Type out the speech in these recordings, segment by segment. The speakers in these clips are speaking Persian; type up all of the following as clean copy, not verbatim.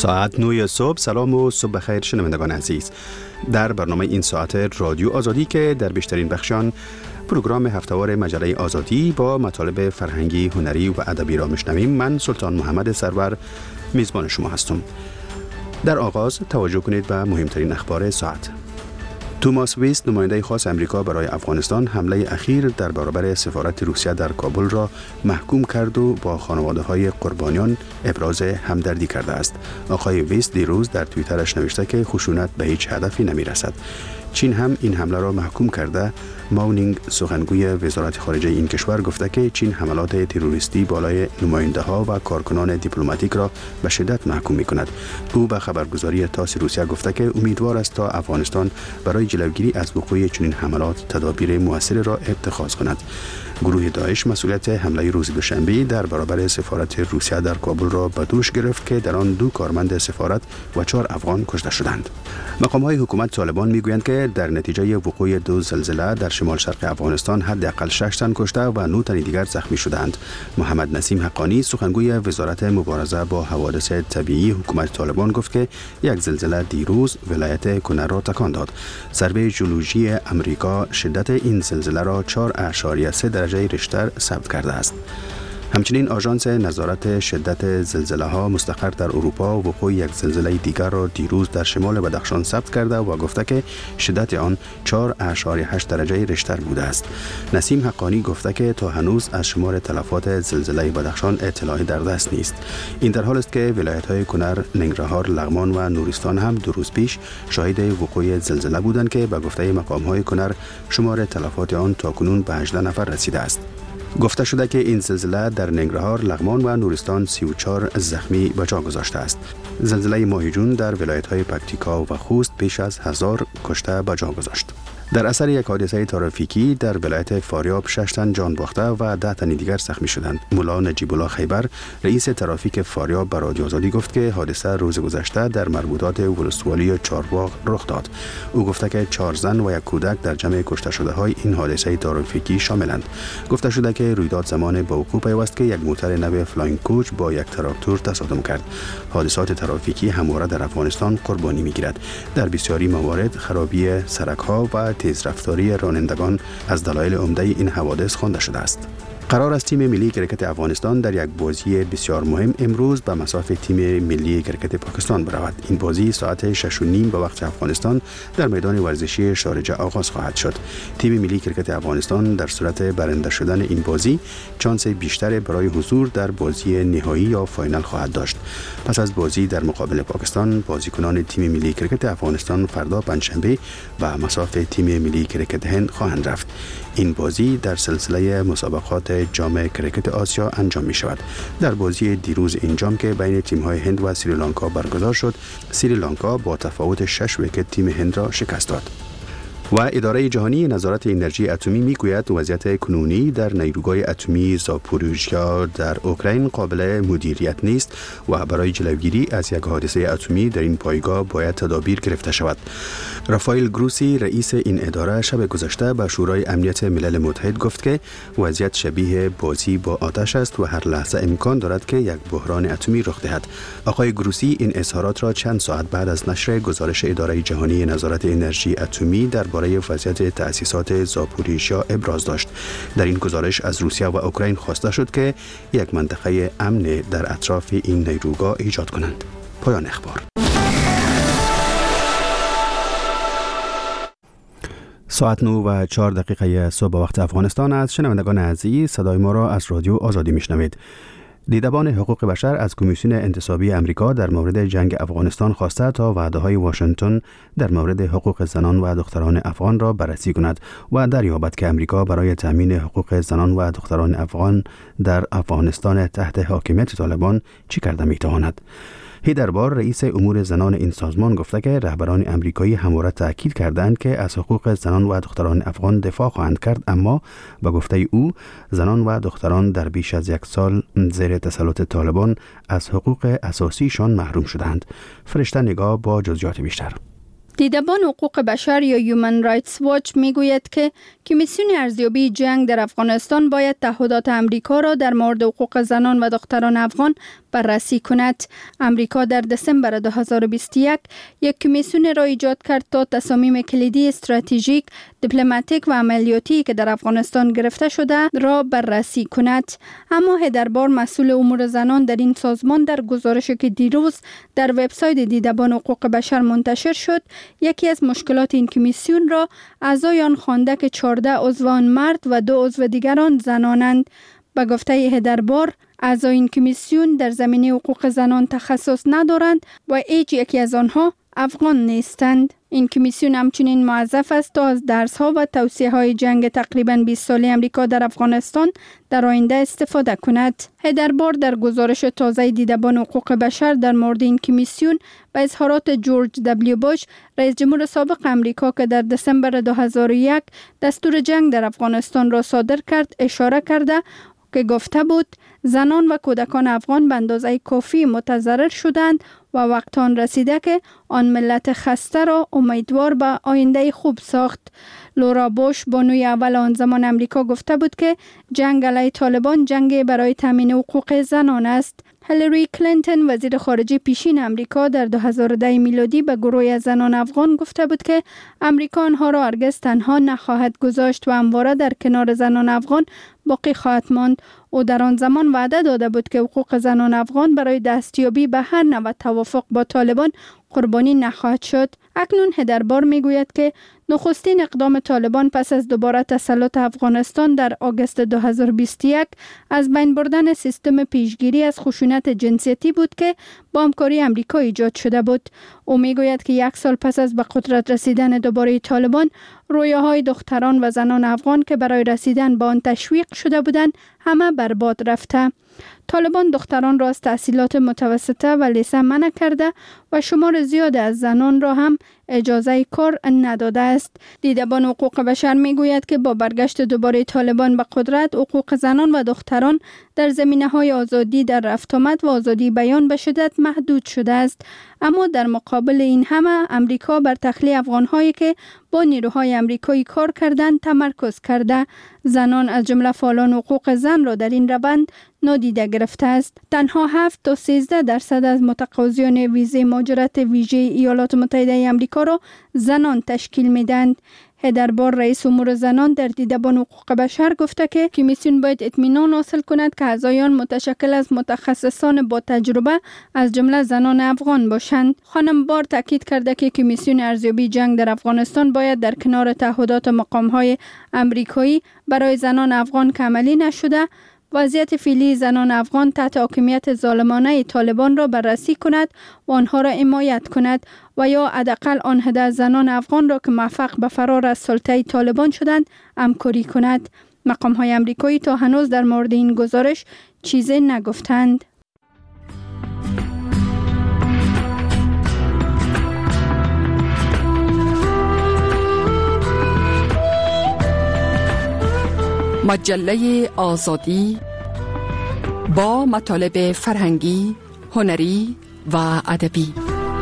ساعت 9 صبح. سلام و صبح بخیر شنوندگان عزیز. در برنامه این ساعت رادیو آزادی که در بیشترین بخشان پروگرام هفته‌وار مجله آزادی با مطالب فرهنگی، هنری و ادبی را میشنویم. من سلطان محمد سرور میزبان شما هستم. در آغاز توجه کنید به مهمترین اخبار ساعت. توماس ویست، نماینده خاص امریکا برای افغانستان، حمله اخیر در برابر سفارت روسیه در کابل را محکوم کرد و با خانواده‌های قربانیان ابراز همدردی کرده است. آقای ویست دیروز در توییترش نوشته که خشونت به هیچ هدفی نمی‌رسد. چین هم این حمله را محکوم کرده. ماونینگ، سخنگوی وزارت خارجه این کشور، گفته که چین حملات تروریستی بالای نماینده‌ها و کارکنان دیپلماتیک را به شدت محکوم می‌کند. او به خبرگزاری تاس روسیه گفته که امیدوار است تا افغانستان برای جلوگیری از وقوع چنین حملات تدابیر مؤثر را اتخاذ کند. گروه داعش مسئولیت حمله روز دوشنبه در برابر سفارت روسیه در کابل را به دوش گرفت که در آن 2 کارمند سفارت و 4 افغان کشته شدند. مقام‌های حکومت طالبان میگویند که در نتیجه وقوع 2 زلزله در شمال شرق افغانستان حداقل 6 تن کشته و 9 تن دیگر زخمی شدند. محمد نسیم حقانی، سخنگوی وزارت مبارزه با حوادث طبیعی حکومت طالبان، گفت که یک زلزله دیروز ولایت کنر را تکان داد. ضربه ژئولوژی امریکا شدت این زلزله را 4.3 درجه ریشتر ثبت کرده است. همچنین آژانس نظارت شدت زلزله ها مستقر در اروپا وقوع یک زلزله دیگر را دیروز در شمال بدخشان ثبت کرده و گفته که شدت آن 4.8 درجه ریشتر بوده است. نسیم حقانی گفته که تا هنوز از شمار تلفات زلزله بدخشان اطلاعی در دست نیست. این در حال است که ولایت‌های کنر، ننگرهار، لغمان و نورستان هم 2 روز پیش شاهد وقوع زلزله بودند که به گفته مقام‌های کنر شمار تلفات آن تاکنون به 18 نفر رسیده است. گفته شده که این زلزله در ننگرهار، لغمان و نورستان 34 زخمی به جا گذاشته است. زلزله ماه جون در ولایت‌های پکتیکا و خوست بیش از 1000 کشته به جا گذاشت. در اثر یک حادثه ترافیکی در ولایت فاریاب 6 تن جان باخته و 10 تن دیگر زخمی شدند. مولا نجیب الله خیبر، رئیس ترافیک فاریاب، به رادیو آزادی گفت که حادثه روز گذشته در مربوطات ولسوالی چارباغ رخ داد. او گفته که 4 زن و 1 کودک در جمع کشته شده های این حادثه ترافیکی شاملند. گفته شده که رویداد زمان به وقوع پیوست که یک موتر نو فلاینگ کوچ با یک تراکتور تصادم کرد. حادثات ترافیکی همواره در افغانستان قربانی می‌گیرد. در بسیاری موارد خرابی سرک‌ها و تیزرفتاری رانندگان از دلایل عمده این حوادث خوانده شده است. قرار است تیم ملی کرکت افغانستان در یک بازی بسیار مهم امروز به مصاف تیم ملی کرکت پاکستان برود. این بازی ساعت 6:30 به وقت افغانستان در میدان ورزشی شارجه آغاز خواهد شد. تیم ملی کرکت افغانستان در صورت برنده شدن این بازی چانس بیشتر برای حضور در بازی نهایی یا فاینال خواهد داشت. پس از بازی در مقابل پاکستان، بازیکنان تیم ملی کرکت افغانستان فردا پنجشنبه به مصاف تیم ملی کرکت هند خواهند رفت. این بازی در سلسله مسابقات جام کرکت آسیا انجام می شود. در بازی دیروز این جام که بین تیم‌های هند و سریلانکا برگزار شد، سریلانکا با تفاوت 6 ویکت تیم هند را شکست داد. و اداره جهانی نظارت انرژی اتمی میگوید وضعیت کنونی در نیروگاه اتمی زاپوروژیا در اوکراین قابل مدیریت نیست و برای جلوگیری از یک حادثه اتمی در این پایگاه باید تدابیر گرفته شود. رافائل گروسی، رئیس این اداره، شب گذشته به شورای امنیت ملل متحد گفت که وضعیت شبیه بازی با آتش است و هر لحظه امکان دارد که یک بحران اتمی رخ دهد. آقای گروسی این اظهارات را چند ساعت بعد از نشر گزارش اداره جهانی نظارت انرژی اتمی درباره وضعیت تأسیسات زاپوریژیا ابراز داشت. در این گزارش از روسیه و اوکراین خواسته شد که یک منطقه امن در اطراف این نیروگاه ایجاد کنند. پایان اخبار. ساعت 9:04 صبح وقت افغانستان است. شنوندگان عزیز، صدای ما را از رادیو آزادی میشنوید. دیدبان حقوق بشر از کمیسیون انتصابی امریکا در مورد جنگ افغانستان خواسته تا وعده‌های واشنگتن در مورد حقوق زنان و دختران افغان را بررسی کند و دریابد که امریکا برای تامین حقوق زنان و دختران افغان در افغانستان تحت حاکمیت طالبان چی کرده می‌تواند. هیدربار، رئیس امور زنان این سازمان، گفته که رهبران امریکایی همواره تاکید کردند که از حقوق زنان و دختران افغان دفاع خواهند کرد، اما به گفته او زنان و دختران در بیش از 1 سال زیر تسلط طالبان از حقوق اساسیشان محروم شدند. فرشته نگاه با جزئیات بیشتر. دیدبان حقوق بشر یا هیومن رایتس واچ میگوید که کمیسیون ارزیابی جنگ در افغانستان باید تعهدات امریکا را در مورد حقوق زنان و دختران افغان بررسی کند. امریکا در دسامبر 2021 یک کمیسیون را ایجاد کرد تا تصامیم کلیدی استراتژیک، دیپلماتیک و عملیاتی که در افغانستان گرفته شده را بررسی کند. اما هدربار مسئول امور زنان در این سازمان در گزارشی که دیروز در وبسایت دیدبان حقوق بشر منتشر شد، یکی از مشکلات این کمیسیون را اعضای آن خوانده که 14 عضو آن مرد و 2 عضو دیگران زنانند. به گفته هدربار، اعضای این کمیسیون در زمینه حقوق زنان تخصص ندارند و هیچ یکی از آنها افغان نیستند. این کمیسیون همچنین موظف است تا از درس‌ها و توصیه‌های جنگ تقریباً 20 ساله امریکا در افغانستان در آینده استفاده کند. هدربار در گزارش تازه دیدبان حقوق بشر در مورد این کمیسیون به اظهارات جورج دبلیو بوش، رئیس جمهور سابق امریکا که در دسامبر 2001 دستور جنگ در افغانستان را صادر کرد، اشاره کرده که گفته بود زنان و کودکان افغان به اندازه کافی متضرر شدند و وقت آن رسیده که آن ملت خسته را امیدوار به آینده خوب ساخت. لورا بوش، بانوی اول آن زمان امریکا، گفته بود که جنگ علیه طالبان جنگ برای تامین حقوق زنان است. هیلاری کلینتون، وزیر خارجه پیشین امریکا، در 2010 میلادی به گروهی از زنان افغان گفته بود که امریکا آنها را هرگز تنها نخواهد گذاشت و همواره در کنار زنان افغان باقی خواهد ماند. او در آن زمان وعده داده بود که حقوق زنان افغان برای دستیابی به هر نوع توافق با طالبان قربانی نخواهد شد. اکنون هدربار میگوید که نخستین اقدام طالبان پس از دوباره تسلط افغانستان در آگوست 2021 از بین بردن سیستم پیشگیری از خشونت جنسیتی بود که با همکاری امریکا ایجاد شده بود. او میگوید که 1 سال پس از به قدرت رسیدن دوباره طالبان، رویاهای دختران و زنان افغان که برای رسیدن به آن تشویق شده بودند همه برباد رفته. طالبان دختران را از تحصیلات متوسطه و لیسه منع کرده و شمار زیاد از زنان را هم اجازه کار نداده است. دیدبان حقوق بشر میگوید که با برگشت دوباره طالبان به قدرت، حقوق زنان و دختران در زمینه‌های آزادی در رفت آمد و آزادی بیان به شدت محدود شده است. اما در مقابل این همه، امریکا بر تخلیه افغان‌هایی که با نیروهای امریکایی کار کردند تمرکز کرده. زنان از جمله فعالان حقوق زن را در این روند نادیده گرفته است. تنها 7 تا 13% از متقاضیان ویزه مهاجرت ویژه ایالات متحده آمریکا را زنان تشکیل میدند. هدربار، رئیس امور زنان در دیدبان حقوق بشر، گفته که کمیسیون باید اطمینان حاصل کند که اعضایان متشکل از متخصصان با تجربه از جمله زنان افغان باشند. خانم بار تاکید کرده که کمیسیون ارزیابی جنگ در افغانستان باید در کنار تعهدات مقام‌های امریکایی برای زنان افغان که عملی نشده، وضعیت فعلی زنان افغان تحت حاکمیت ظالمانه طالبان را بررسی کند و آنها را حمایت کند و یا حداقل آن عده زنان افغان را که موفق به فرار از سلطه طالبان شدند همکاری کند. مقام‌های امریکایی تا هنوز در مورد این گزارش چیزی نگفتند. مجله آزادی با مطالب فرهنگی، هنری و ادبی.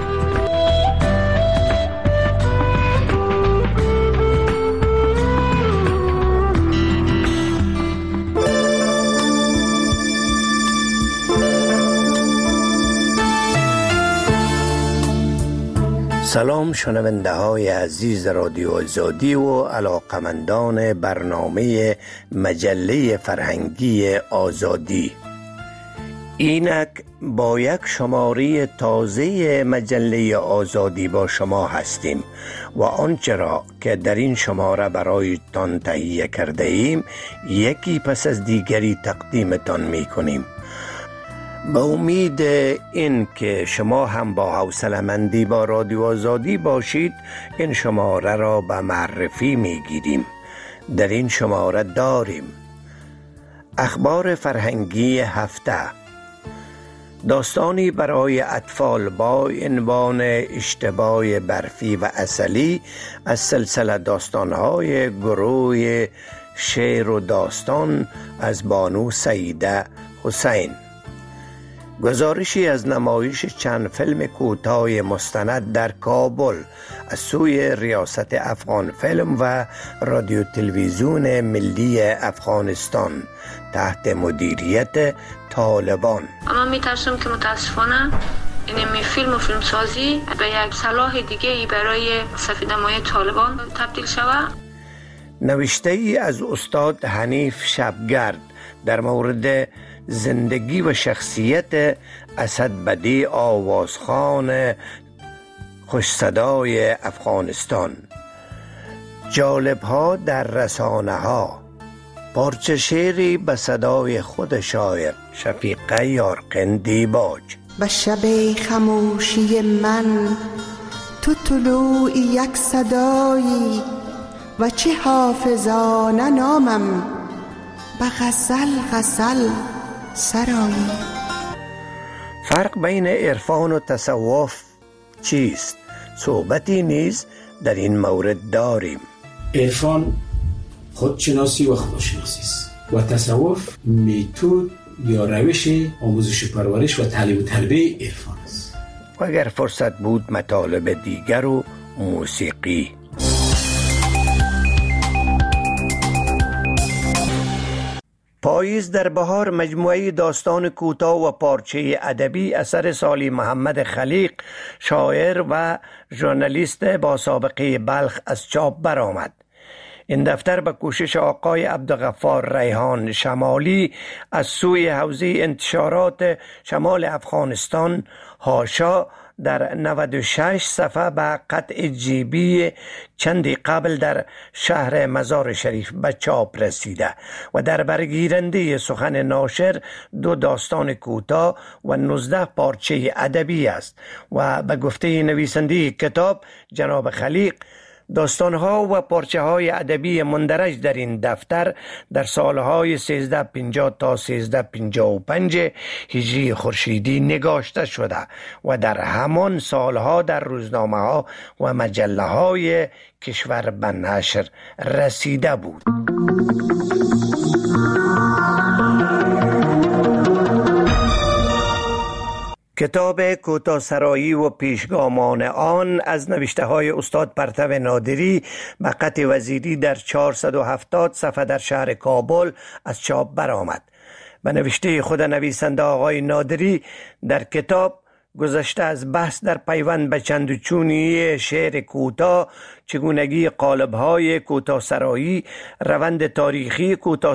سلام شنونده های عزیز رادیو آزادی و علاقمندان برنامه مجله فرهنگی آزادی. اینک با یک شماره تازه مجله آزادی با شما هستیم و آنچه را که در این شماره برایتان تهیه کرده ایم یکی پس از دیگری تقدیمتان می کنیم. به امید این که شما هم با حوصله‌مندی با رادیو آزادی باشید، این شماره را به معرفی می گیریم. در این شماره داریم اخبار فرهنگی هفته، داستانی برای اطفال با عنوان اشتباه برفی و عسلی از سلسله داستان‌های گروه شعر و داستان از بانو سعیده حسین. گزارشی از نمایش چند فیلم کوتاه مستند در کابل از سوی ریاست افغان فیلم و رادیو تلویزیون ملی افغانستان تحت مدیریت طالبان. اما میترسم که متاسفانه این فیلم و فیلمسازی به یک سلاح دیگه ای برای سفیدمای طالبان تبدیل شود. نوشته ای از استاد حنیف شبگرد در مورد زندگی و شخصیت اسدبدی آوازخان خوشصدای افغانستان. جالب‌ها در رسانه ها. پارچه شعری به صدای خود شاعر شفیقه یارقندی باج. به شب خموشی من تو طلوع یک صدایی و چه حافظانه نامم به غزل غزل سرایی. فرق بین عرفان و تصوف چیست؟ صحبتی نیز در این مورد داریم. عرفان خودشناسی و خداشناسی است و تصوف میتود یا روش آموزش پرورش و تعلیم و تربیه عرفان است. و اگر فرصت بود مطالب دیگر و موسیقی. پاییز در بهار مجموعه داستان کوتاه و پارچه ادبی اثر سالی محمد خلیق، شاعر و ژورنالیست با سابقه بلخ از چاپ برآمد. این دفتر به کوشش آقای عبدالغفار ریحان شمالی از سوی حوزه انتشارات شمال افغانستان حاشا در 96 صفحه به قطع جیبی چندی قبل در شهر مزار شریف به چاپ رسیده و در برگیرنده سخن ناشر 2 داستان کوتاه و 19 پارچه ادبی است و به گفته نویسنده کتاب جناب خلیق داستانها و پارچه های ادبی مندرج در این دفتر در سالهای 1350 تا 1355 هجری خورشیدی نگاشته شده و در همان سالها در روزنامه ها و مجله های کشور به نشر رسیده بود. کتاب کوتاه‌سرایی و پیشگامان آن از نوشته های استاد پرتو نادری به قطع وزیری در 470 صفحه در شهر کابل از چاپ برآمد. به نوشته خود نویسنده آقای نادری در کتاب گذشته از بحث در پیوند به چندوچونی شعر کوتاه، چگونگی قالب‌های کوتاه‌سرایی، روند تاریخی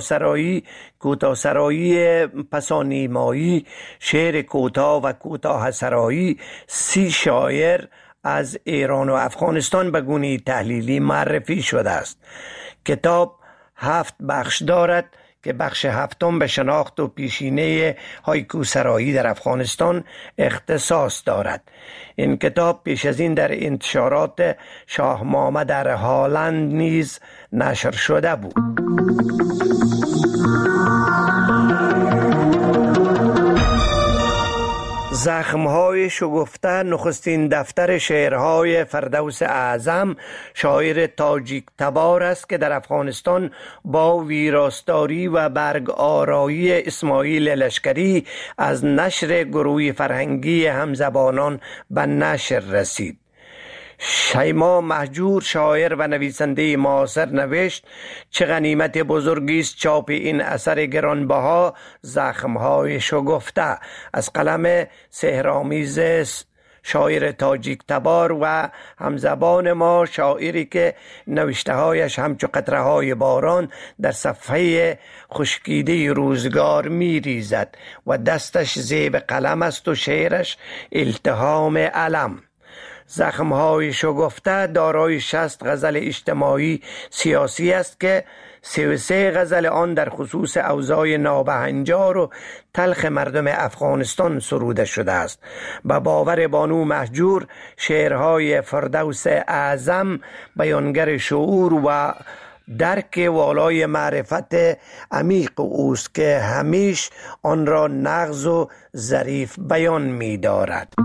کوتاه‌سرایی پسانیمایی، شعر کوتاه و کوتاه‌سرایی، 30 شاعر از ایران و افغانستان به گونه تحلیلی معرفی شده است. کتاب 7 بخش دارد که بخش 7 به شناخت و پیشینه هایکوسرایی در افغانستان اختصاص دارد. این کتاب پیش از این در انتشارات شاه محمد در هالند نیز نشر شده بود. زخم‌های شگفته نخستین دفتر شعرهای فردوس اعظم شاعر تاجیک تبار است که در افغانستان با ویراستاری و برگ آرایی اسماعیل لشکری از نشر گروه فرهنگی همزبانان به نشر رسید. شیما مهجور شاعر و نویسنده معاصر نوشت چه غنیمت بزرگی است چاپ این اثر گرانبها زخم‌های شگفته از قلم سحرآمیز شاعر تاجیک تبار و همزبان ما، شاعری که نوشته‌هایش همچو قطره‌های باران در صفحه خشکیده روزگار می‌ریزد و دستش زیب قلم است و شعرش التهام علم. زخم‌های شگفته دارای 60 غزل اجتماعی سیاسی است که 33 غزل آن در خصوص اوضاع نابهنجار و تلخ مردم افغانستان سروده شده است. به باور بانو مهجور شعرهای فردوس اعظم بیانگر شعور و درک والای معرفت عمیق اوست که همیش آن را نغز و ظریف بیان می دارد.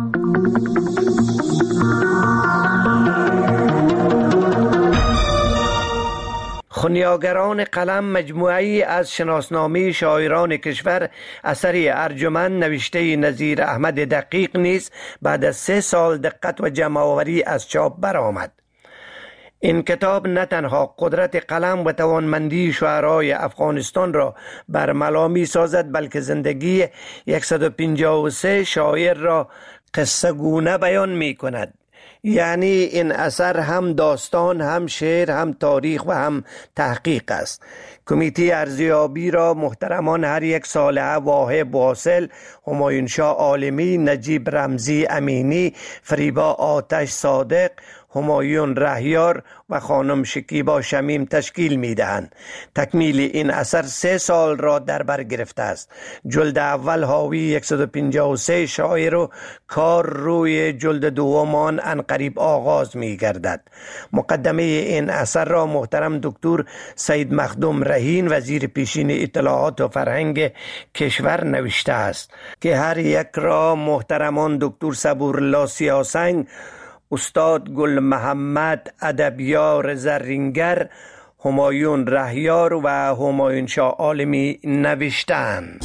خونیاگران قلم مجموعه‌ای از شناسنامه شاعران کشور اثری ارجمند نوشته نظیر احمد دقیق نیز بعد از 3 سال دقت و جمع‌آوری از چاپ برآمد. این کتاب نه تنها قدرت قلم و توانمندی شاعرای افغانستان را برملا می سازد، بلکه زندگی 153 شاعر را قصه گونه بیان می کند. یعنی این اثر هم داستان، هم شعر، هم تاریخ و هم تحقیق است. کمیته ارزیابی را محترمان هر یک صالحه واهب واصل، همایون شاه عالمی، نجیب رمزی امینی، فریبا آتش صادق، همایون رهیار و خانم شکیبا شمیم تشکیل می دهند. تکمیل این اثر 3 سال را در بر گرفته است. جلد اول حاوی 153 شاعر و کار روی جلد دوم آن عنقریب آغاز می گردد. مقدمه این اثر را محترم دکتر سید مخدوم رهین وزیر پیشین اطلاعات و فرهنگ کشور نوشته است که هر یک را محترمان دکتر صبورالله سیاسنگ، استاد گل محمد ادبیار زرینگر، همایون رهیار و همایون شاه عالمی نوشتند.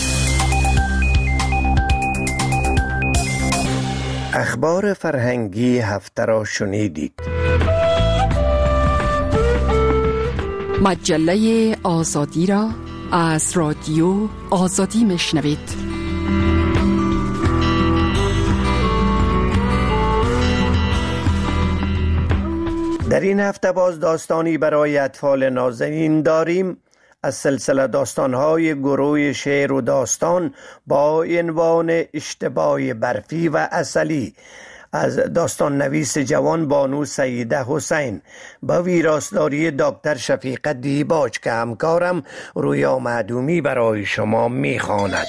اخبار فرهنگی هفته را شنیدید. مجله آزادی را از رادیو آزادی میشنوید. در این هفته باز داستانی برای اطفال نازنین داریم از سلسله داستان‌های گروه شعر و داستان با عنوان اشتباه برفی و عسلی از داستان نویس جوان بانو سیده حسین با ویراستاری دکتر شفیقه دیباج که همکارم رویا معدومی برای شما می‌خواند.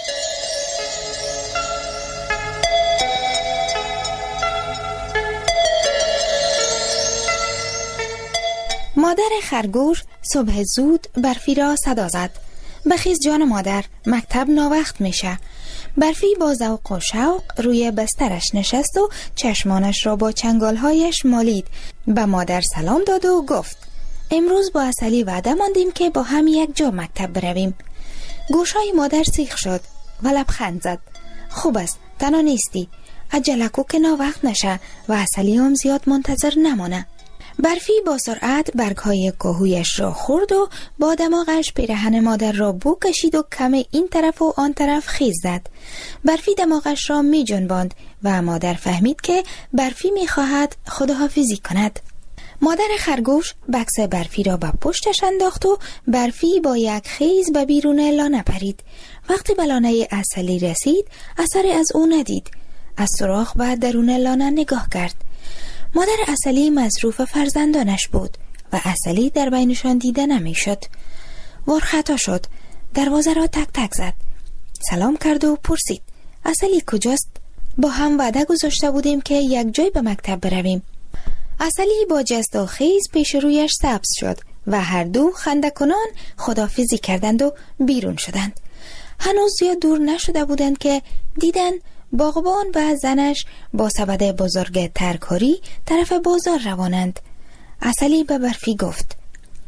مادر خرگوش صبح زود برفی را صدا زد. بخیز جان مادر، مکتب ناوقت میشه. برفی با ذوق و شوق روی بسترش نشست و چشمانش را با چنگالهایش مالید. به مادر سلام داد و گفت امروز با عسلی وعده ماندیم که با هم یک جا مکتب برویم. گوشای مادر سیخ شد و لبخند زد. خوب است، تنها نیستی. عجله کو که ناوقت نشه و عسلی هم زیاد منتظر نمانه. برفی با سرعت برگهای کاهویش را خورد و با دماغش پیرهن مادر را بو کشید و کم این طرف و آن طرف خیز زد. برفی دماغش را می جنباند و مادر فهمید که برفی می خواهد خداحافظی کند. مادر خرگوش بکس برفی را به پشتش انداخت و برفی با یک خیز به بیرون لانه پرید. وقتی به لانه عسلی رسید اثری از او ندید. از سوراخ به درون لانه نگاه کرد. مادر عسلی مصروف فرزندانش بود و عسلی در بینشان دیده نمی شد. وار خطا شد. دروازه را تک تک زد. سلام کرد و پرسید عسلی کجاست؟ با هم وعده گذاشته بودیم که یک جای به مکتب برویم. عسلی با جست و خیز پیش رویش سبز شد و هر دو خنده کنان خداحافظی کردند و بیرون شدند. هنوز زیاد دور نشده بودند که دیدند باغبان و زنش با سبد بزرگ ترکاری طرف بازار روانند. عسلی به برفی گفت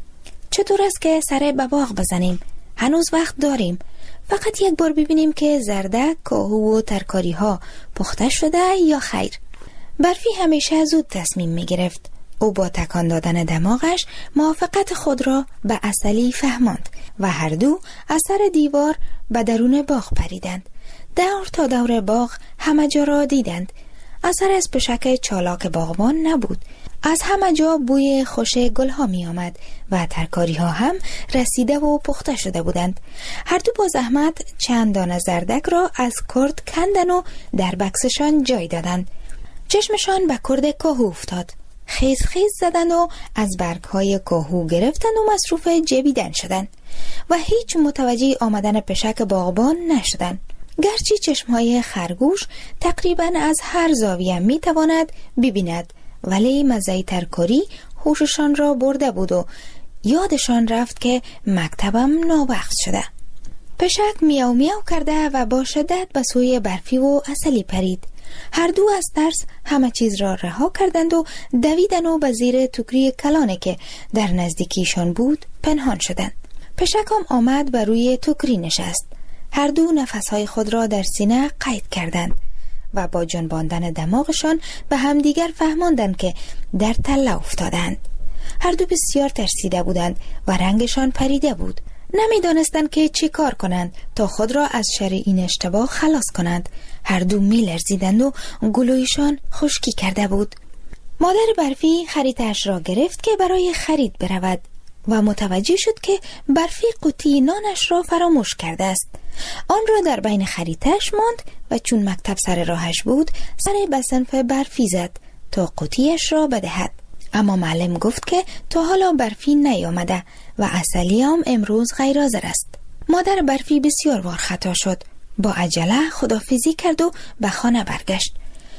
چطور است که سر به باغ بزنیم؟ هنوز وقت داریم. فقط یک بار ببینیم که زردک، کاهو و ترکاری ها پخته شده یا خیر. برفی همیشه زود تصمیم می گرفت. او با تکان دادن دماغش موافقت خود را به عسلی فهماند و هر دو از سر دیوار به درون باغ پریدند. دور تا دور باغ همه جا را دیدند. اثر از پشک چالاک باغبان نبود. از همه جا بوی خوش گل ها می آمد و ترکاری ها هم رسیده و پخته شده بودند. هر دو با زحمت چند دانه زردک را از کرد کندن و در بکسشان جای دادند. چشمشان به کرد کاهو افتاد. خیز خیز زدند و از برگ های کاهو گرفتند و مصروف جبیدن شدند و هیچ متوجه آمدن پشک باغبان نشدند. گرچه چشمهای خرگوش تقریبا از هر زاویه می تواند ببیند، ولی مزه ترکاری هوششان را برده بود و یادشان رفت که مکتبم ناوقت شده. پشک میاو میاو کرده و با شدت به سوی برفی و عسلی پرید. هر دو از ترس همه چیز را رها کردند و دویدن و به زیر توکری کلانه که در نزدیکیشان بود پنهان شدند. پشکم آمد و روی توکری نشست. هر دو نفسهای خود را در سینه قید کردند و با جنباندن دماغشان به همدیگر فهماندند که در تله افتادند. هر دو بسیار ترسیده بودند و رنگشان پریده بود. نمیدانستند که چی کار کنند تا خود را از شر این اشتباه خلاص کنند. هر دو می‌لرزیدند و گلویشان خشکی کرده بود. مادر برفی خریدش را گرفت که برای خرید برود و متوجه شد که برفی قوطی نانش را فراموش کرده است. آن را در بین خریدش ماند و چون مکتب سر راهش بود سر به صنف برفی زد تا قوطیش را بدهد. اما معلم گفت که تا حالا برفی نیامده و عسلی هم امروز غیر حاضر است. مادر برفی بسیار وار خطا شد. با عجله خداحافظی کرد و به خانه برگشت.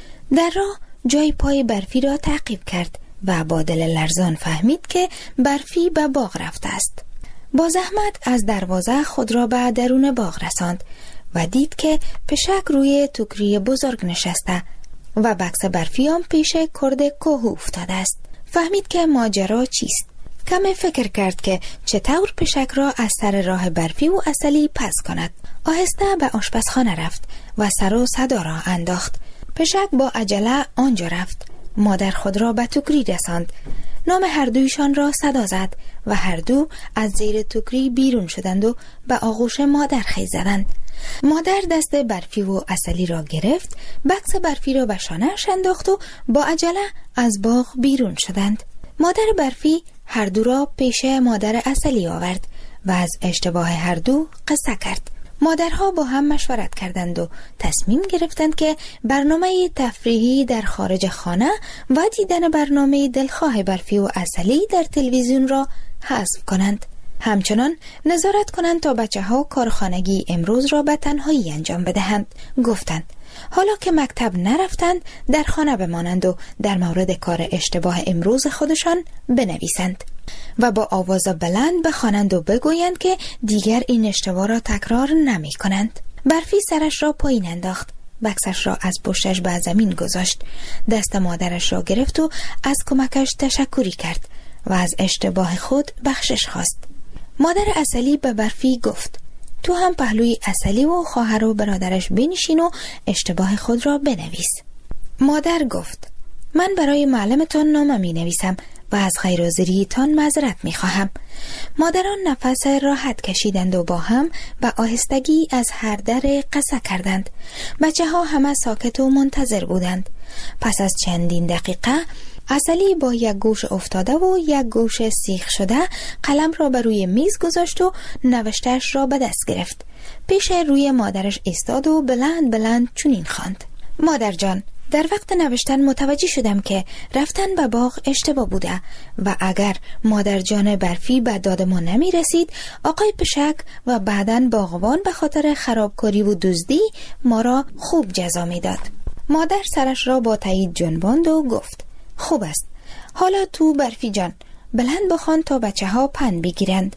در راه جای پای برفی را تعقیب کرد و با دل لرزان فهمید که برفی به باغ رفته است. با زحمت از دروازه خود را به درون باغ رساند و دید که پشک روی توکری بزرگ نشسته و بکس برفی هم پیش کرد کوه افتاده است. فهمید که ماجرا چیست. کمی فکر کرد که چطور پشک را از سر راه برفی و عسلی پس کند. آهسته به آشپزخانه رفت و سر و صدا را انداخت. پشک با عجله آنجا رفت. مادر خود را به توکری رساند. نام هر دویشان را صدا زد و هر دو از زیر توکری بیرون شدند و به آغوش مادر خیز زدند. مادر دست برفی و عسلی را گرفت، بکس برفی را به شانه‌اش انداخت و با عجله از باغ بیرون شدند. مادر برفی هر دو را پیش مادر عسلی آورد و از اشتباه هر دو قصه کرد. مادرها با هم مشورت کردند و تصمیم گرفتند که برنامه تفریحی در خارج خانه و دیدن برنامه دلخواه برفی و عسلی در تلویزیون را حذف کنند. همچنان نظارت کنند تا بچه‌ها کارخانگی امروز را به تنهایی انجام بدهند. گفتند حالا که مکتب نرفتند در خانه بمانند و در مورد کار اشتباه امروز خودشان بنویسند و با آواز بلند بخوانند و بگویند که دیگر این اشتباه را تکرار نمی کنند. برفی سرش را پایین انداخت، بکسش را از پشتش به زمین گذاشت، دست مادرش را گرفت و از کمکش تشکری کرد و از اشتباه خود بخشش خواست. مادر عسلی به برفی گفت تو هم پهلوی عسلی و خواهر و برادرش بنشین و اشتباه خود را بنویس. مادر گفت من برای معلمتان نامه می نویسم و از غیرحاضریتان معذرت می خواهم. مادران نفس راحت کشیدند و با هم به آهستگی از هر در قصه کردند. بچه ها همه ساکت و منتظر بودند. پس از چندین دقیقه عسلی با یک گوش افتاده و یک گوش سیخ شده قلم را بر روی میز گذاشت و نوشته‌اش را به دست گرفت. پیش روی مادرش ایستاد و بلند بلند چنین خواند: مادر جان، در وقت نوشتن متوجه شدم که رفتن به باغ اشتباه بوده و اگر مادر جان برفی به داد ما نمی رسید آقای پشک و بعداً باغبان به خاطر خرابکاری و دزدی ما را خوب جزا می داد. مادر سرش را با تایید جنباند و گفت خوب است. حالا تو برفی جان بلند بخوان تا بچه ها پند بگیرند.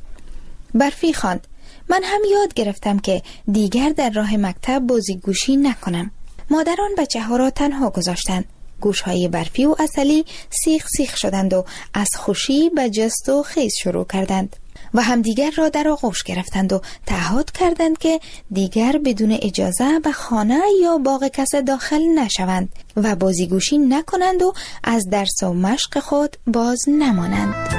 برفی خواند: من هم یاد گرفتم که دیگر در راه مکتب بازیگوشی نکنم. مادران بچه ها را تنها گذاشتند. گوش های برفی و عسلی سیخ سیخ شدند و از خوشی به جست و خیز شروع کردند و همدیگر را در آغوش گرفتند و تعهد کردند که دیگر بدون اجازه به خانه یا باغ کس داخل نشوند و بازیگوشی نکنند و از درس و مشق خود باز نمانند.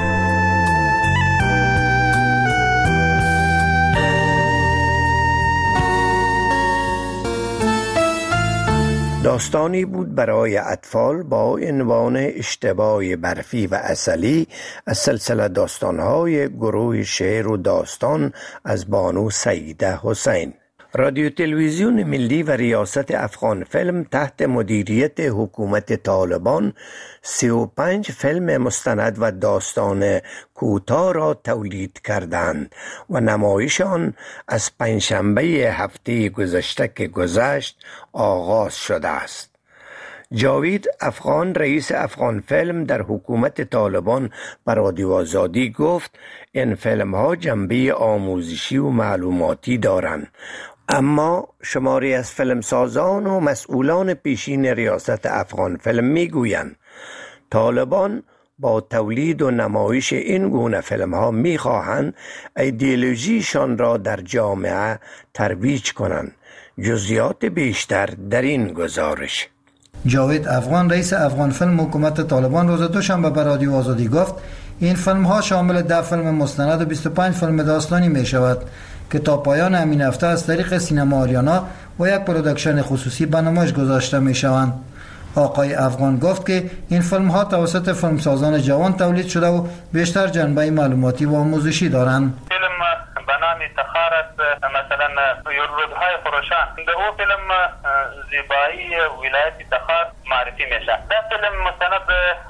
داستانی بود برای اطفال با عنوان اشتباه برفی و عسلی از سلسله داستان‌های گروه شعر و داستان از بانو سعیده حسین. رادیو تلویزیون ملی و ریاست افغان فیلم تحت مدیریت حکومت طالبان 35 فیلم مستند و داستان کوتاه را تولید کردند و نمایش آن از پنجشنبه هفته گذشته که گذشت آغاز شده است. جاوید افغان رئیس افغان فیلم در حکومت طالبان بر رادیو آزادی گفت این فیلم ها جنبه آموزشی و معلوماتی دارند اما شماری از فیلمسازان و مسئولان پیشین ریاست افغان فیلم میگویند طالبان با تولید و نمایش این گونه فیلم ها میخواهند ایدئولوژیشان را در جامعه ترویج کنند. جزئیات بیشتر در این گزارش. جاوید افغان رئیس افغان فیلم حکومت طالبان روز دوشنبه به رادیو آزادی گفت این فیلم ها شامل 10 فیلم مستند و 25 فیلم داستانی می شود که تا پایان همین هفته از طریق سینما آریانا و یک پروداکشن خصوصی به نمایش گذاشته می شوند. آقای افغان گفت که این فیلم ها توسط فیلمسازان جوان تولید شده و بیشتر جنبه معلوماتی و آموزشی دارند. فیلم به نام تخار است، مثلا رودهای خروشان، به او فیلم زیبایی ولایت تخار معرفی میشه. در فیلم مستند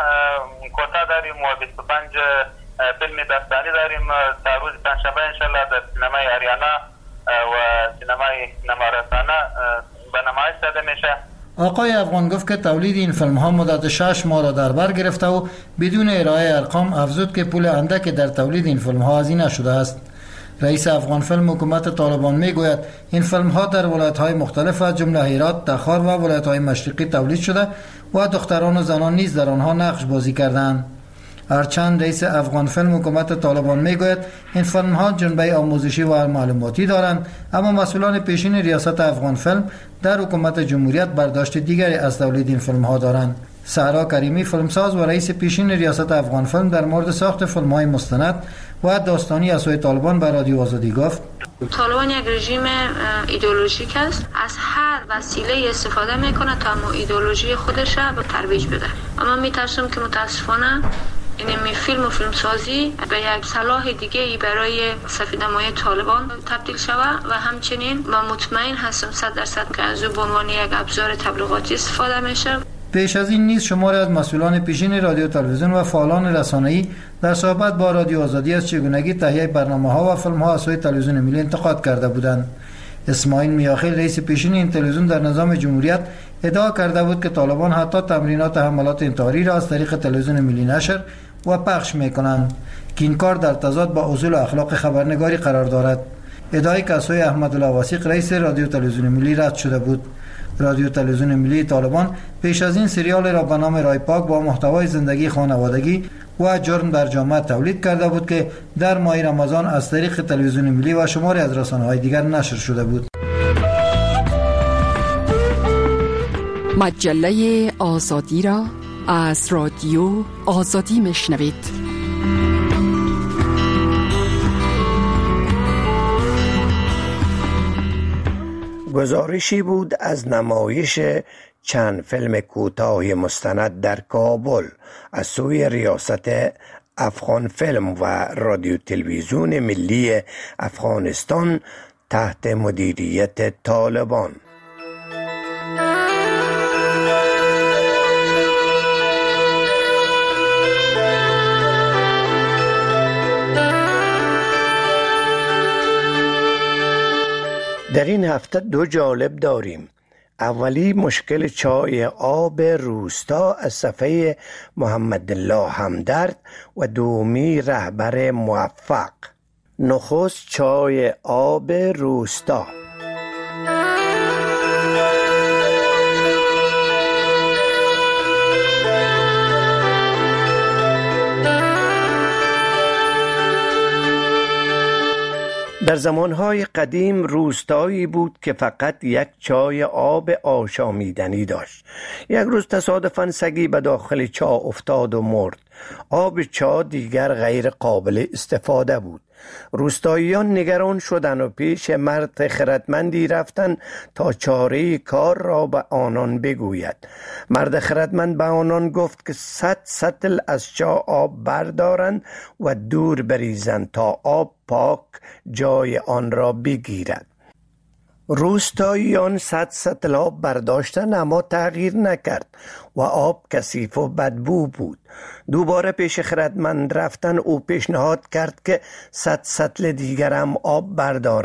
کوتاه داریم و 25 فیلم داستانی داریم. تا روز پنجشنبه انشالله در سینمای آریانا و سینمای نمارسانه به نمایش داده میشه. آقای افغان گفت که تولید این فیلم ها مدت 6 ماه را در بر گرفته و بدون ارائه ارقام افزود که پول اندک در تولید این فیلم ها هزینه شده است. رئیس افغان فیلم حکومت طالبان میگوید این فیلم ها در ولایت های مختلف از جمله هرات، تخار و ولایت های مشرقی تولید شده و دختران و زنان نیز در آنها نقش بازی کردند. هرچند رئیس افغان فیلم حکومت طالبان میگوید این فیلم ها جنبه آموزشی و معلوماتی دارند، اما مسئولان پیشین ریاست افغان فیلم در حکومت جمهوریت برداشت دیگری از تولید این فیلم ها دارند. سهرا کریمی فیلمساز و رئیس پیشین ریاست افغان فیلم در مورد ساخت فیلم های مستند و داستانی از سوی طالبان به رادیو آزادی گفت طالبان یک رژیم ایدئولوژیک است، از هر وسیله استفاده میکنه تا مو ایدئولوژی خودش را به ترویج بده. اما میترسم که متاسفانه این فیلم و فیلمسازی به یک سلاح دیگه ای برای سفیدنمایی طالبان تبدیل شود و همچنین من مطمئن هستم 100% که از او به عنوان یک ابزار تبلیغاتی استفاده میشه. پیش از این نیز شماری از مسئولان پیشین رادیو تلویزیون و فعالان رسانه‌ای در صحبت با رادیو آزادی از چگونگی تهیه برنامه‌ها و فیلم‌ها از سوی تلویزیون ملی انتقاد کرده بودند. اسماعیل میاخیل رئیس پیشین این تلویزیون در نظام جمهوریت ادعا کرده بود که طالبان حتی تمرینات حملات انتحاری را از طریق تلویزیون ملی نشر و پخش می‌کنند که این کار در تضاد با اصول اخلاق خبرنگاری قرار دارد. ادعای که از سوی احمدالله وثیق رئیس رادیو تلویزیون ملی رد شده بود. رادیو تلویزیون ملی طالبان پیش از این سریال را به نام رای پاک با محتوای زندگی خانوادگی و جرم در جامعه تولید کرده بود که در ماه رمضان از طریق تلویزیون ملی و شماری از رسانه‌های دیگر نشر شده بود. مجله آزادی را از رادیو آزادی میشنوید. گزارشی بود از نمایش چند فیلم کوتاه مستند در کابل از سوی ریاست افغان فیلم و رادیو تلویزیون ملی افغانستان تحت مدیریت طالبان. در این هفته 2 جالب داریم. اولی مشکل چای آب روستا از صفحه محمد الله همدرد و دومی رهبر موفق. نخست چای آب روستا. در زمانهای قدیم روستایی بود که فقط یک چای آب آشامیدنی داشت. یک روز تصادفاً سگی به داخل چا افتاد و مرد. آب چا دیگر غیر قابل استفاده بود. روستاییان نگران شدند و پیش مرد خردمندی رفتند تا چاره کار را به آنان بگوید. مرد خردمند به آنان گفت که 100 سطل از چا آب بردارند و دور بریزند تا آب پاک جای آن را بگیرد. روستاییان 100 سطل آب برداشتند اما تغییر نکرد و آب کثیف و بدبو بود. دوباره پیش خردمند رفتن. او پیشنهاد کرد که 100 سطل دیگر هم آب بردارن.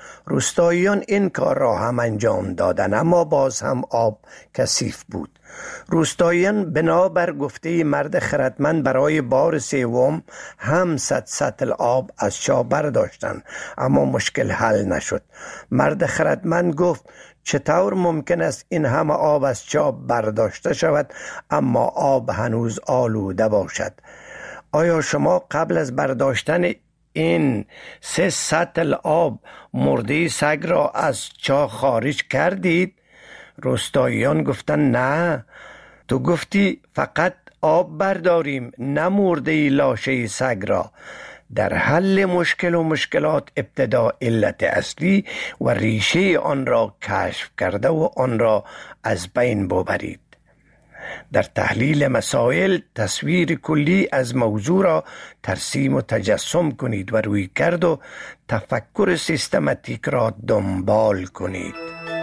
روستاییان این کار را هم انجام دادند، اما باز هم آب کثیف بود. روستاییان بنابر گفته مرد خردمند برای بار سوم هم سطل آب از چاه برداشتند، اما مشکل حل نشد. مرد خردمند گفت چطور ممکن است این همه آب از چاه برداشته شود اما آب هنوز آلوده باشد؟ آیا شما قبل از برداشتن این 3 سطل آب مرده سگ را از چاه خارج کردید؟ روستاییان گفتند نه، تو گفتی فقط آب برداریم، نه مرده لاشه سگ را. در حل مشکل و مشکلات ابتدا علت اصلی و ریشه آن را کشف کرده و آن را از بین ببرید. در تحلیل مسائل تصویر کلی از موضوع را ترسیم و تجسم کنید و روی کرد و تفکر سیستماتیک را دنبال کنید.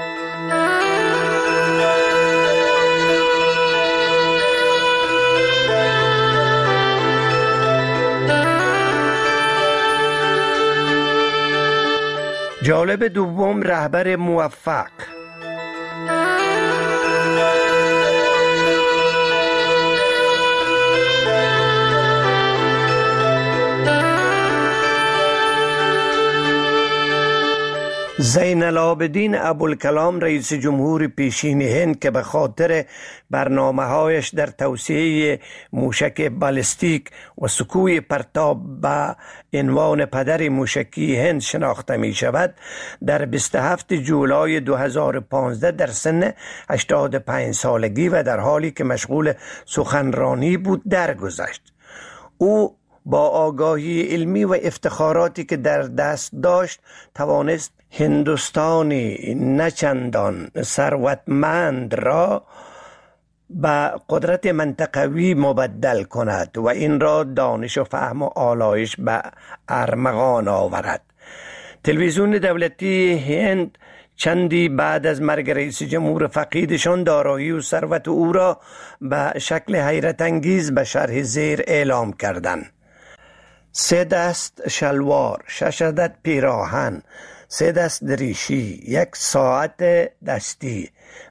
جالب دوم، رهبر موفق. زین العابدین ابوالکلام رئیس جمهور پیشین هند که به خاطر برنامه‌هایش در توسعه موشک بالستیک و سکوی پرتاب به عنوان پدر موشکی هند شناخته می شود، در 27 جولای 2015 در سن 85 سالگی و در حالی که مشغول سخنرانی بود درگذشت. او با آگاهی علمی و افتخاراتی که در دست داشت توانست هندوستانی نچندان ثروتمند را به قدرت منطقوی مبدل کند و این را دانش و فهم و آلایش به ارمغان آورد. تلویزیون دولتی هند چندی بعد از مرگ رئیس جمهور فقیدشان دارایی و ثروت او را به شکل حیرت انگیز به شرح زیر اعلام کردند: 3 دست شلوار، 6 عدد پیراهن، 3 دست دریشی، 1 ساعت دستی،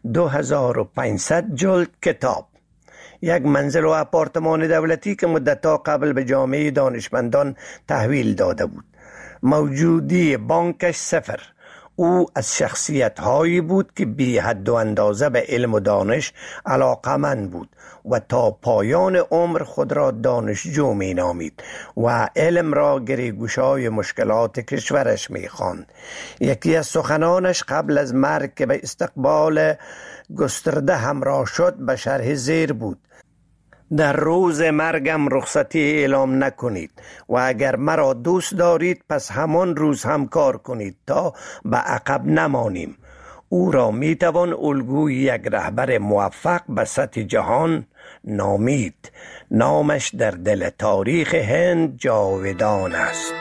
2500 جلد کتاب، 1 منزل و آپارتمان دولتی که مدتها قبل به جامعه دانشمندان تحویل داده بود. موجودی بانکش 0. او از شخصیت هایی بود که بی حد و اندازه به علم و دانش علاقمند بود و تا پایان عمر خود را دانشجو می نامید و علم را گریگوشای مشکلات کشورش می خواند. یکی از سخنانش قبل از مرگ که به استقبال گسترده همراه شد به شرح زیر بود: در روز مرگم رخصتی اعلام نکنید و اگر مرا دوست دارید پس همان روز هم کار کنید تا به عقب نمانیم. او را می توان الگوی یک رهبر موفق به سطح جهان نامید. نامش در دل تاریخ هند جاودان است.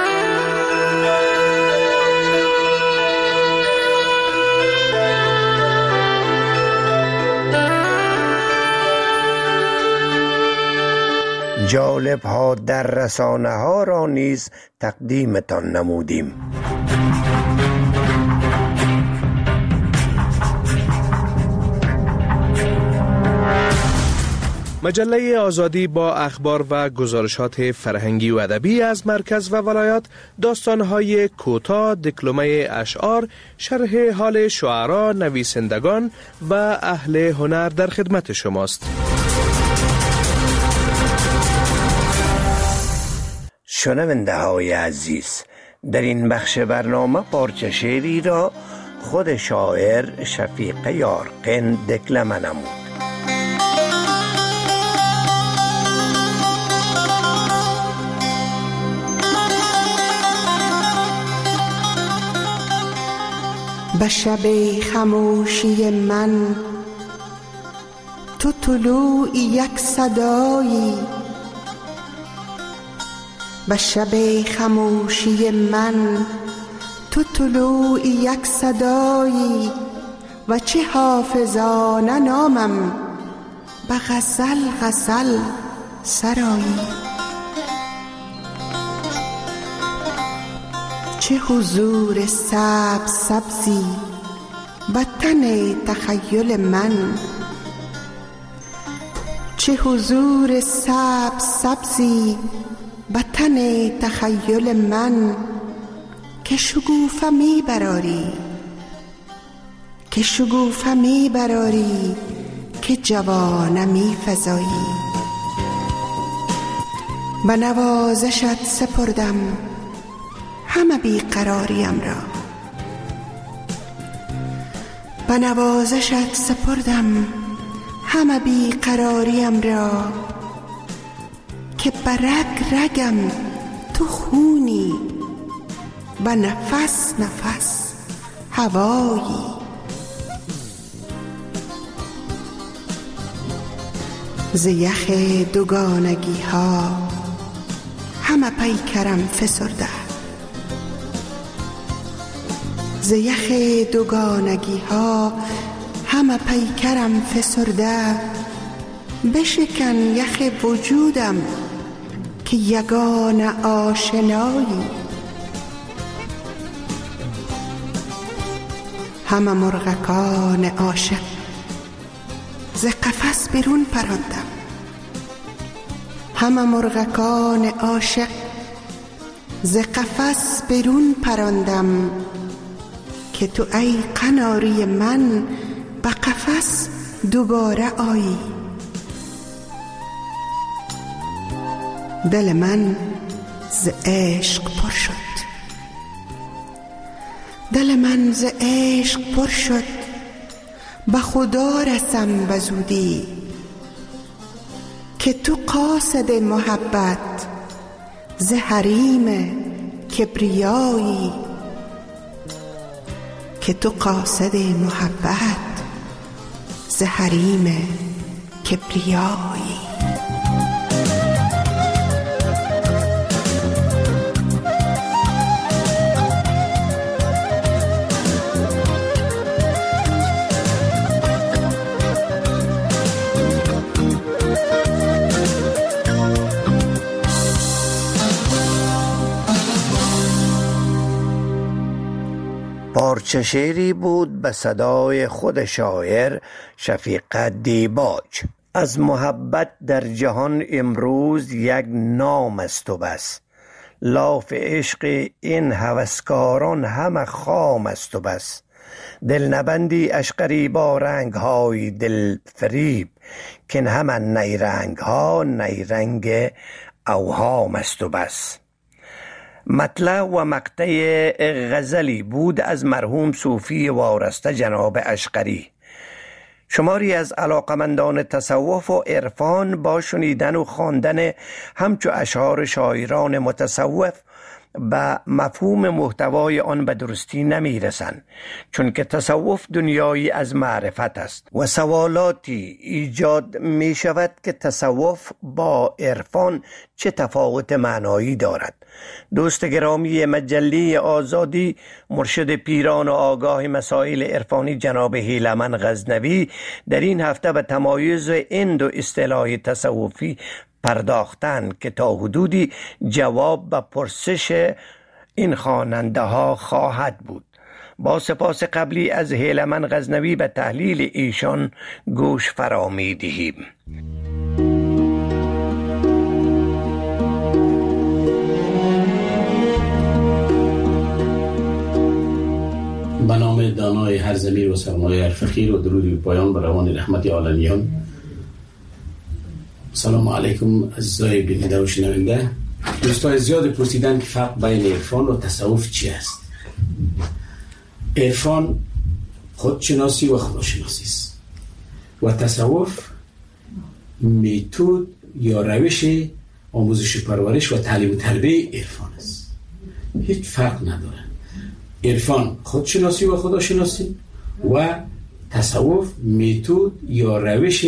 جالب ها در رسانه ها را نیز تقدیمتان نمودیم. مجله آزادی با اخبار و گزارشات فرهنگی و ادبی از مرکز و ولایات، داستان‌های کوتاه، دکلمه اشعار، شرح حال شعرا، نویسندگان و اهل هنر در خدمت شماست. شنونده های عزیز، در این بخش برنامه پارچه شعری را خود شاعر شفیق یارقین دکلمه نمود. به شب خموشی من تو طلوع یک صدایی، به شب خموشی من تو طلوع یک صدایی و چه حافظانه نامم به غزل غزل سرایی. چه حضور سبز سبزی وطن تخیل من، چه حضور سبز سبزی وطن تخیل من، که شگوفه می براری، که شگوفه می براری، که جوانه می فزایی. به نوازشت سپردم همه بیقراریم را، به نوازشت سپردم همه بیقراریم را، که برگ رگم تو خونی و نفس نفس هوایی. ز یخ دوگانگی ها همه پیکرم فسرده، ز یخ دوگانگی ها همه پیکرم فسرده. بشکن یخ وجودم که یگانه آشنایی. همه مرغکان عاشق ز قفس بیرون پراندم، همه مرغکان عاشق ز قفس بیرون پراندم، که تو ای قناری من به قفس دوباره آیی. دل من ز عشق پر شد، دل من ز عشق پر شد، به خدا رسم به زودی، که تو قاصد محبت ز حریم کبریایی، که تو قاصد محبت ز حریم کبریایی. پارچه شعری بود به صدای خود شاعر شفیق دیباج. از محبت در جهان امروز یک نام است و بس، لاف عشق این هوسکاران همه خام است و بس. دل نبندی اشقری با رنگ های دل فریب، که همه نیرنگ ها نیرنگ اوهام است و بس. مطلع و مقطع غزلی بود از مرحوم صوفی وارسته جناب اشقری. شماری از علاقمندان تصوف و عرفان با شنیدن و خواندن همچو اشعار شاعران متصوف به مفهوم محتوای آن به درستی نمی رسند، چون که تصوف دنیایی از معرفت است و سوالاتی ایجاد می شود که تصوف با عرفان چه تفاوت معنایی دارد. دوست گرامی مجله آزادی، مرشد پیران و آگاه مسائل عرفانی جناب هیلمن غزنوی در این هفته به تمایز این دو اصطلاح تصوفی پرداختند که تا حدودی جواب به پرسش این خواننده ها خواهد بود. با سپاس قبلی از هیلمن غزنوی به تحلیل ایشان گوش فرا می دهیم. به نام دانای هر ضمیر و سرمایه هر فقیر و درودی به پایان بر روان رحمت عالمیان. سلام علیکم عزیزای بیننده و شنونده. دوستای زیاد پرسیدن که فرق بین عرفان و تصوف چی است. عرفان خودشناسی و خداشناسی است و تصوف میتود یا روش آموزش پرورش و تعلیم و تربیه عرفان است. هیچ فرق نداره. عرفان خودشناسی و خداشناسی و تصوف میتود یا روش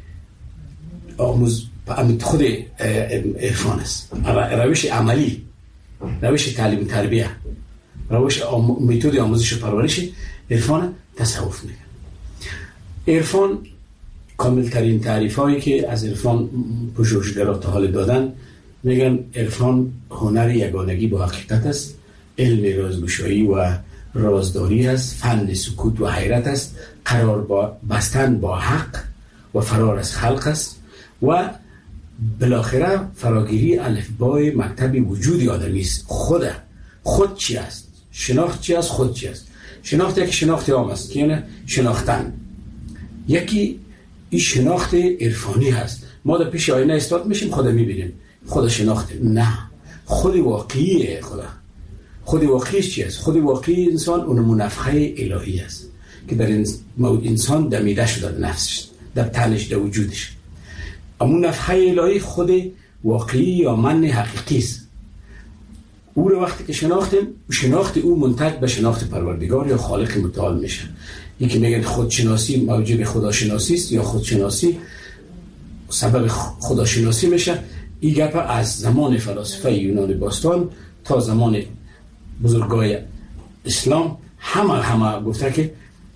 خود عرفان است، روش عملی، روش تعلیم تربیه، روش میتود آموزش پرورش عرفان تصوف میگن. عرفان کامل ترین تعریف هایی که از عرفان پژوهشگران تا حال دادن میگن عرفان هنر یگانگی با حقیقت است، علم رازگشایی و رازداری است، فن سکوت و حیرت است، قرار با بستن با حق و فرار از خلق است و بالاخره فراگیری الفبای مکتب وجود آدمی است. خود چی است؟ شناخت چی است؟ خود چی است؟ شناخت یکی شناخت عام است که یعنی شناختن، یکی این شناخت عرفانی هست. ما در پیش آینه استاد میشیم، خدا میبینیم، خدا شناخته. نه، خود واقعیه. خود واقعیش چی است؟ خود واقعی انسان اون نفخه الهی است که در انسان دمیده شده، در نفسش، در تنش، در وجودش. اما نفخه الهی خود واقعی یا من حقیقی است. او رو وقتی که شناخت او منتج به شناخت پروردگار یا خالق متعال میشه. یکی میگن خودشناسی موجب خداشناسی است یا خودشناسی سبب خداشناسی میشه. این گپ از زمان فلاسفه یونان باستان تا زمان بزرگای اسلام همه گفته که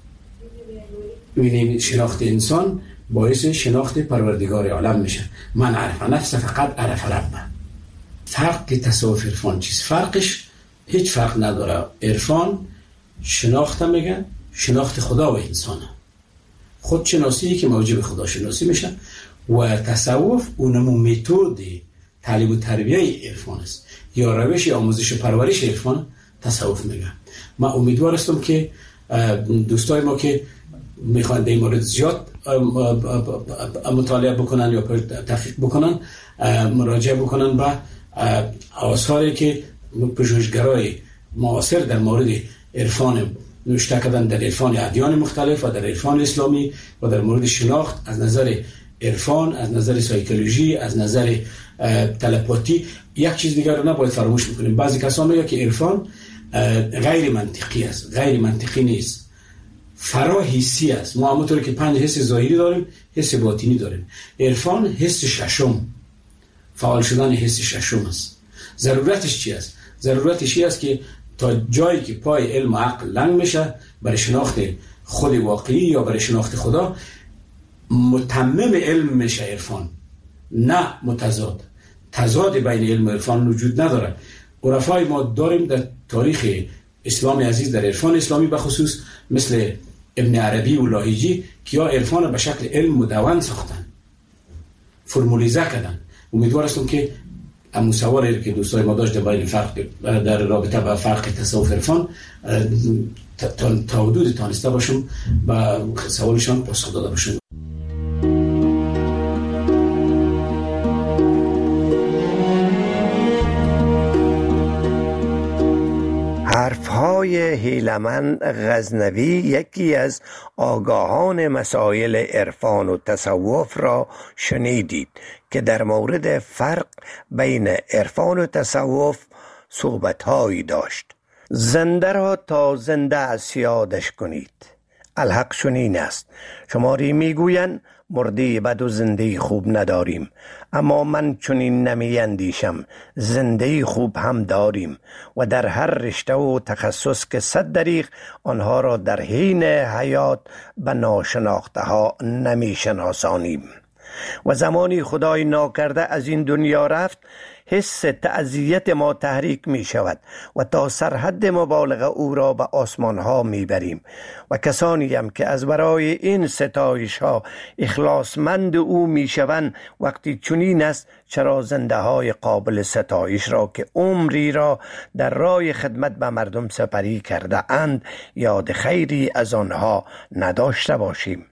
شناخت انسان باعث شناخت پروردگار عالم میشه. من عرف نفس فقط عرف رب. فرق تصوف عرفان چیست؟ فرقش هیچ فرق نداره. عرفان شناخت میگن شناخت خدا و انسانه، خودشناسی که موجب خداشناسی میشه، و تصوف اونمو متد تعلیم و تربیه عرفان است یا روش آموزش و پرورش عرفان تصوف میگن. من امیدوار هستم که دوستای ما که میخوان در این مورد زیاد مطالعه بکنن یا تحقیق بکنن، مراجعه بکنن به آثاری که پژوهشگرای معاصر در مورد عرفان نوشته کردن، در عرفان ادیان مختلف و در عرفان اسلامی و در مورد شناخت از نظر عرفان، از نظر سایکولوژی، از نظر تلپاتی. یک چیز دیگر رو نباید فراموش میکنیم. بعضی کسان میگن که عرفان غیر منطقی است. غیر منطقی نیست، فرا حسی است. ما همونطور که 5 حس ظاهری داریم، حس باطنی داریم. عرفان حس ششم، فعال شدن حس ششم است. ضرورتش چی است؟ ضرورتش این است که تا جایی که پای علم و عقل لنگ میشه برای شناخت خود واقعی یا برای شناخت خدا، متمم علم میشه عرفان، نه متضاد. تضاد بین علم و عرفان وجود نداره. عرفای ما داریم در تاریخ اسلام عزیز، در عرفان اسلامی به خصوص، مثل ابن عربی و لاهیجی که یا عرفان به شکل علم مدون ساختن، فرمولیزه کردن. امیدوار هستم که همون سوالی که دوستای ما داشت در رابطه با فرق تصوف عرفان تا حدود تانسته باشم با سوالشان پاسخ داده باشم. حرفهای هیلمن غزنوی یکی از آگاهان مسائل عرفان و تصوف را شنیدید که در مورد فرق بین عرفان و تصوف صحبت‌هایی داشت. زنده را تا زنده از یادش کنید. الحق چنین است. شماری میگویند مرده بد و زنده خوب نداریم، اما من چنین نمی اندیشم. زنده خوب هم داریم و در هر رشته و تخصص که 100 دریغ آنها را در حین حیات به ناشناخته ها نمی شناسانیم. و زمانی خدای ناکرده از این دنیا رفت، حس تعزیت ما تحریک می شود و تا سرحد مبالغه او را به آسمان ها می بریم. و کسانی هم که از برای این ستایش ها اخلاصمند او می شوند، وقتی چنین است چرا زنده های قابل ستایش را که عمری را در راه خدمت به مردم سپری کرده اند یاد خیری از آنها نداشته باشیم.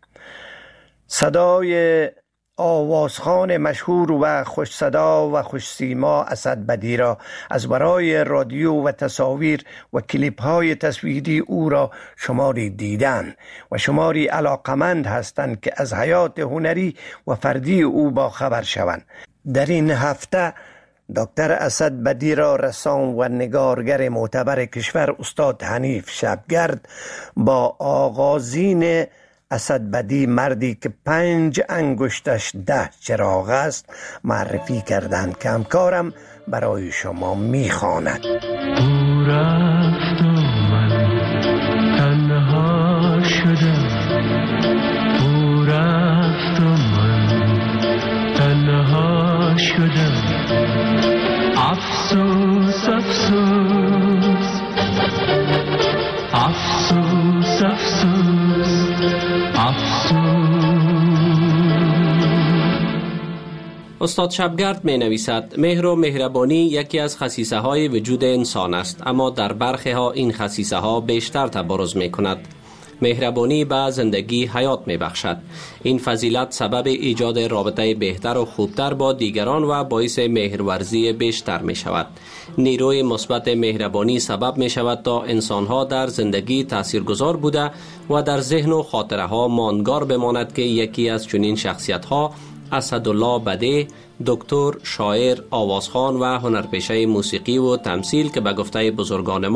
صدای آوازخوان مشهور و خوش صدا و خوش سیما اسدبدی را از برای رادیو و تصاویر و کلیپ های تصویری او را شماری دیدن و شماری علاقمند هستند که از حیات هنری و فردی او با خبر شوند. در این هفته دکتر اسدبدی را رسام و نگارگر معتبر کشور استاد حنیف شبگرد با آغازین اسدبدی، مردی که 5 انگشتش 10 چراغ است، معرفی کردند که همکارم برای شما میخواند. او رفت و من تنها شدم، او رفت و من تنها شدم. افسوس افسوس استاد شبگرد می نویسد مهر و مهربانی یکی از خصیصه های وجود انسان است، اما در برخی ها این خصیصه ها بیشتر تبارز می کند. مهربانی به زندگی حیات می بخشد. این فضیلت سبب ایجاد رابطه بهتر و خوبتر با دیگران و باعث مهرورزی بیشتر می شود. نیروی مثبت مهربانی سبب می شود تا انسان ها در زندگی تاثیرگذار بوده و در ذهن و خاطره ها ماندگار بماند که یکی از چنین شخصیت ها اسدالله بده، دکتر، شاعر، آوازخوان و هنرپیشه موسیقی و تمثیل که به گفته بزرگان